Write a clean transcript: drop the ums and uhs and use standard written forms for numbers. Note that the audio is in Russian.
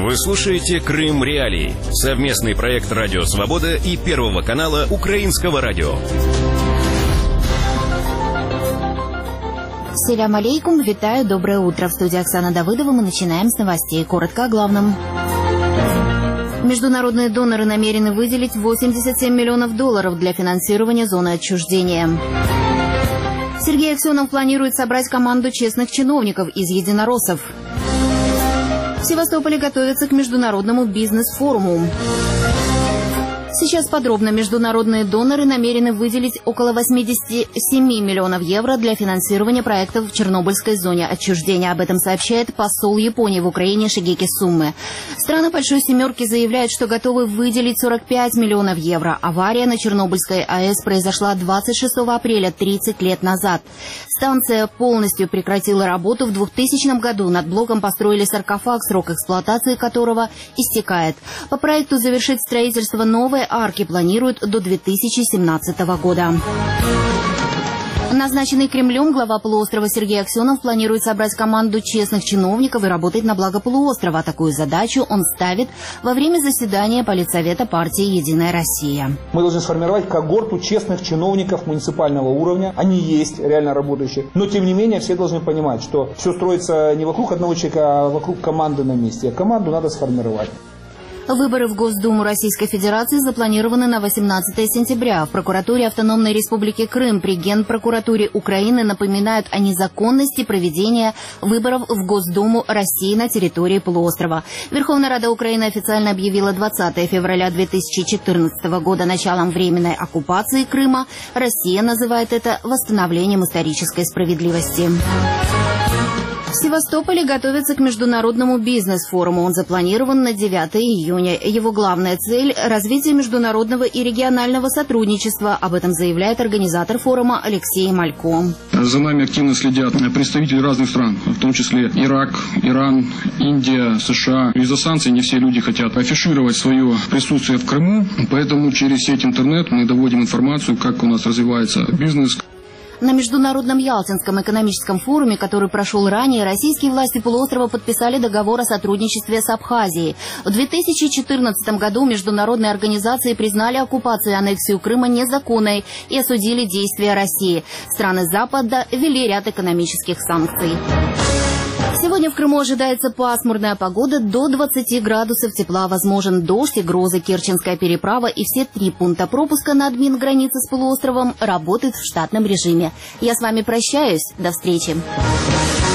Вы слушаете «Крым Реалии» — совместный проект «Радио Свобода» и Первого канала Украинского радио. Селям алейкум, витаю, доброе утро. В студии Оксана Давыдова. Мы начинаем с новостей. Коротко о главном. Международные доноры намерены выделить $87 миллионов для финансирования зоны отчуждения. Сергей Аксенов планирует собрать команду честных чиновников из единороссов. В Севастополе готовятся к международному бизнес-форуму. Сейчас подробно. Международные доноры намерены выделить около 87 миллионов евро для финансирования проектов в Чернобыльской зоне отчуждения. Об этом сообщает посол Японии в Украине Шигеки Сумме. Страны Большой Семерки заявляют, что готовы выделить 45 миллионов евро. Авария на Чернобыльской АЭС произошла 26 апреля, 30 лет назад. Станция полностью прекратила работу в 2000 году. Над блоком построили саркофаг, срок эксплуатации которого истекает. По проекту завершить строительство новой арки планируют до 2017 года. Назначенный Кремлем глава полуострова Сергей Аксенов планирует собрать команду честных чиновников и работать на благо полуострова. Такую задачу он ставит во время заседания Политсовета партии «Единая Россия». Мы должны сформировать когорту честных чиновников муниципального уровня. Они есть, реально работающие. Но, тем не менее, все должны понимать, что все строится не вокруг одного человека, а вокруг команды на месте. Команду надо сформировать. Выборы в Госдуму Российской Федерации запланированы на 18 сентября. В прокуратуре Автономной Республики Крым при Генпрокуратуре Украины напоминают о незаконности проведения выборов в Госдуму России на территории полуострова. Верховная Рада Украины официально объявила 20 февраля 2014 года началом временной оккупации Крыма. Россия называет это восстановлением исторической справедливости. В Севастополе готовятся к международному бизнес-форуму. Он запланирован на 9 июня. Его главная цель – развитие международного и регионального сотрудничества. Об этом заявляет организатор форума Алексей Малько. За нами активно следят представители разных стран, в том числе Ирак, Иран, Индия, США. Из-за санкций не все люди хотят афишировать свое присутствие в Крыму, поэтому через сеть интернет мы доводим информацию, как у нас развивается бизнес. На Международном Ялтинском экономическом форуме, который прошел ранее, российские власти полуострова подписали договор о сотрудничестве с Абхазией. В 2014 году международные организации признали оккупацию и аннексию Крыма незаконной и осудили действия России. Страны Запада ввели ряд экономических санкций. Сегодня в Крыму ожидается пасмурная погода, до 20 градусов тепла. Возможен дождь и грозы. Керченская переправа и все 3 пункта пропуска на админ-границе с полуостровом работают в штатном режиме. Я с вами прощаюсь. До встречи.